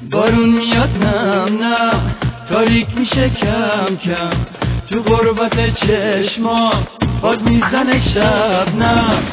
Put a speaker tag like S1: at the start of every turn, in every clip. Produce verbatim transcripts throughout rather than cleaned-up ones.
S1: بارون میاد نم نم، تاریک میشه کم کم، تو غربت چشما باد میزنه شبنم.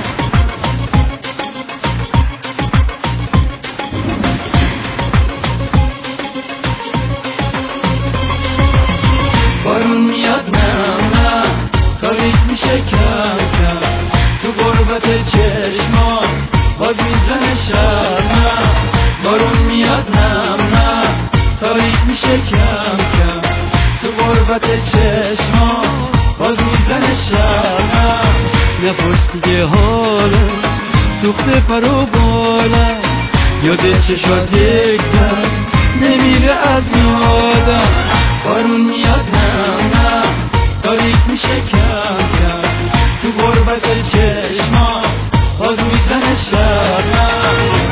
S1: بارون میاد نم نم، تاریک میشه کم کم، تو غربت چشما باد میزنه شبنم. بارون میاد نم نم، تاریک میشه کم کم، تو غربت چشما باد میزنه شبنم. نپرس دیگه حالا سوخته پر و بالم، یاد چشات یک دم نمیره از یادم. بارون میاد نم نم، تاریک میشه کم کم، تو غربت چشما باد میزنه شبنم.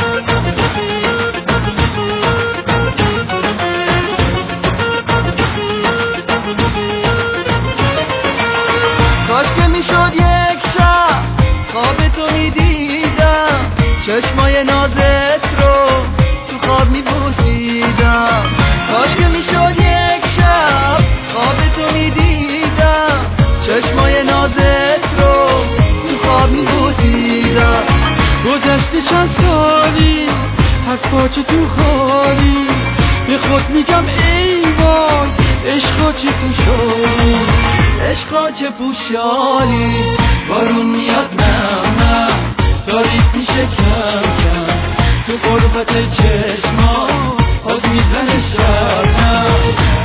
S1: کاش که میشد یک شب خواب تو میدیدم، چشمای نازت رو تو خواب میبوسیدم. کاش که میشد یک شب خواب تو میدیدم، چشمای نازت رو تو خواب میبوسیدم. گذشته چند سالی از پاچه تو خالی، به خود میگم ای وای عشقا چه پوشالی، عشقا چه پوشالی. بارون میاد نم نم، تاریک میشه کم کم، تو غربت چشما باد میزنه شبنم.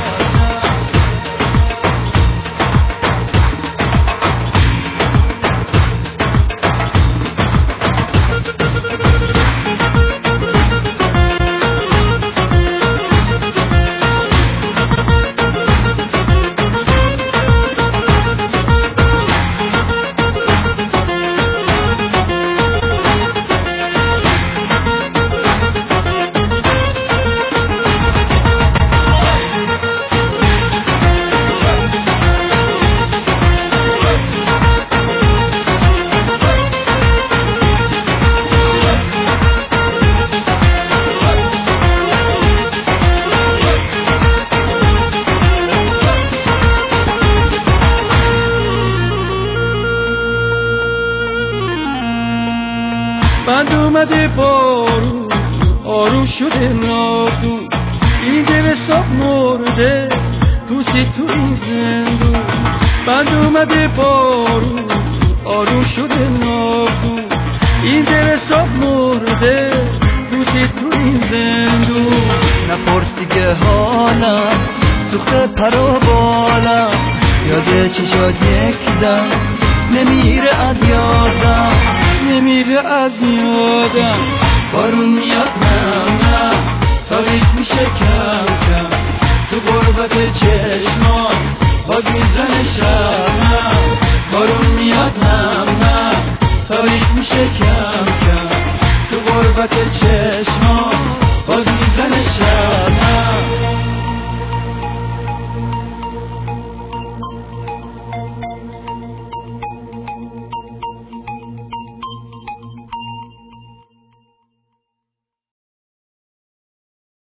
S1: بند اومده بارون آروم شده نادون، این دل حساب مرده دوستی تو این زندون. بند اومده بارون آروم شده نادون، این دل حساب مرده دوستی تو این زندون. نپرس دیگه حالم سوخته پر و بالم، یاد چشات یک دم نمیره از یادم، نمیره از یادم. بارون میاد نم نم، تاریک میشه کم کم، تو غربت چشما باد میزنه شب.